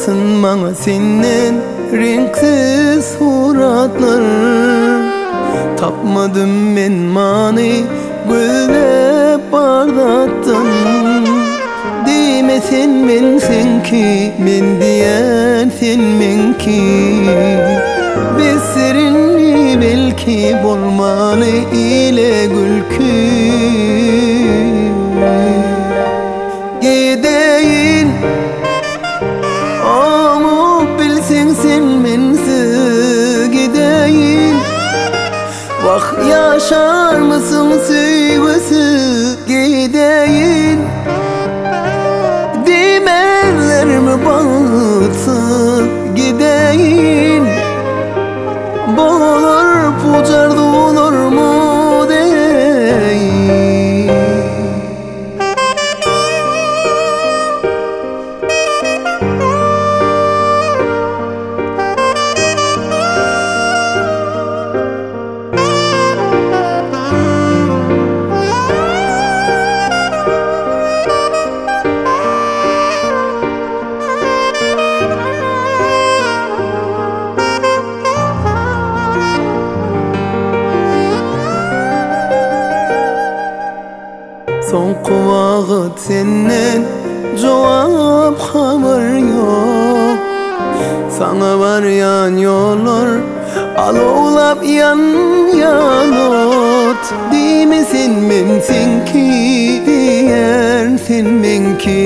Kalmasın bana senden renksiz suratlar. Tapmadım ben mani gözle bardattın. Demesen men senki, men diyen sen menki. Besirinli belki bolmalı ile gülkü. Gideyin ama bilsen sen mensiz gideyin. Vah yaşar mısın sevgisiz gideyin. Dimenlerimi bağıtsın gideyin. Bağlar pucarda olur mu deyin. Soňky wagt senden jogap habar yok. Sana barýan ýollar alawlap ýan-ýanot. Dimesin men senki, diýer sen menki.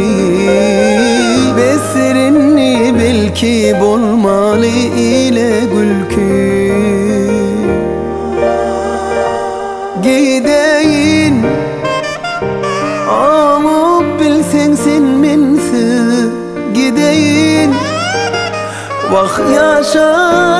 Besirinli belki bolmaly ile gülkü. Gideyin ama bilsen sen mensiz gideyin. Vah yaşar